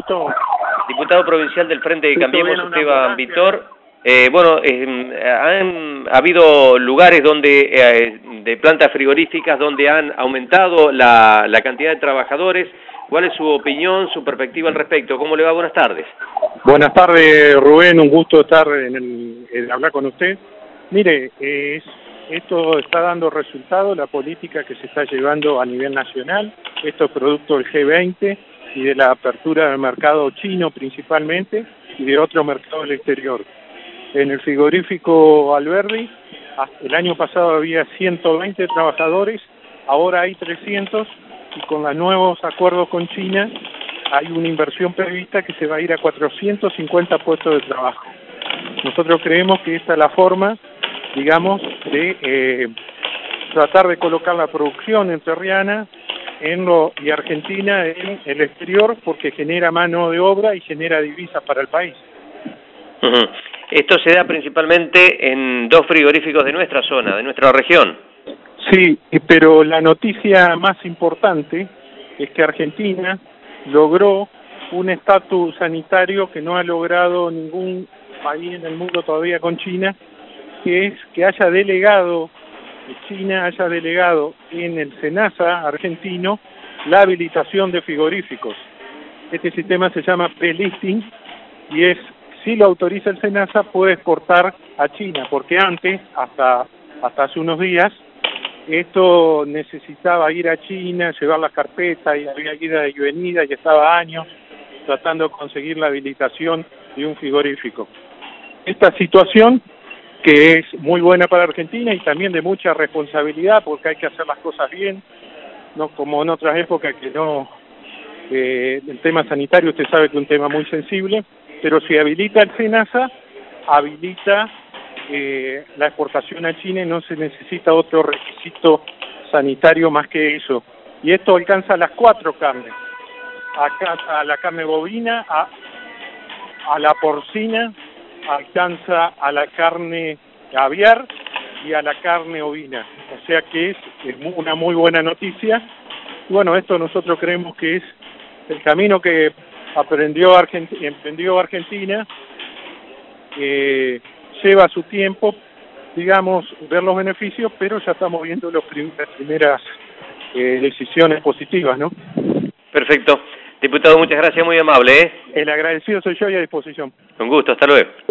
gusto. Diputado provincial del Frente de Cambiemos, Esteban Vítor. Ha habido lugares donde de plantas frigoríficas donde han aumentado la cantidad de trabajadores. ¿Cuál es su opinión, su perspectiva al respecto? ¿Cómo le va? Buenas tardes. Buenas tardes, Rubén. Un gusto estar en hablar con usted. Mire, esto está dando resultado, la política que se está llevando a nivel nacional. Esto es producto del G20 y de la apertura del mercado chino principalmente y de otro mercado del exterior. En el frigorífico Alberdi, el año pasado había 120 trabajadores, ahora hay 300 y con los nuevos acuerdos con China hay una inversión prevista que se va a ir a 450 puestos de trabajo. Nosotros creemos que esta es la forma, digamos, de tratar de colocar la producción entrerriana y Argentina en el exterior porque genera mano de obra y genera divisas para el país. Esto se da principalmente en dos frigoríficos de nuestra zona, de nuestra región. Sí, pero la noticia más importante es que Argentina logró un estatus sanitario que no ha logrado ningún país en el mundo todavía con China, que es que China haya delegado en el SENASA argentino la habilitación de frigoríficos. Este sistema se llama pre-listing y si lo autoriza el SENASA puede exportar a China, porque antes, hasta hace unos días, esto necesitaba ir a China, llevar las carpetas y había ida y venida y estaba años tratando de conseguir la habilitación de un frigorífico. Esta situación, que es muy buena para Argentina y también de mucha responsabilidad porque hay que hacer las cosas bien, no como en otras épocas que no, el tema sanitario usted sabe que es un tema muy sensible, pero si habilita el SENASA, habilita la exportación a China y no se necesita otro requisito sanitario más que eso. Y esto alcanza las 4 carnes, a la carne bovina, a la porcina, alcanza a la carne aviar y a la carne ovina. O sea que es una muy buena noticia. Y bueno, esto nosotros creemos que es el camino que emprendió Argentina. Lleva su tiempo, digamos, ver los beneficios, pero ya estamos viendo las primeras decisiones positivas, ¿no? Perfecto. Diputado, muchas gracias, muy amable, El agradecido soy yo y a disposición. Con gusto, hasta luego.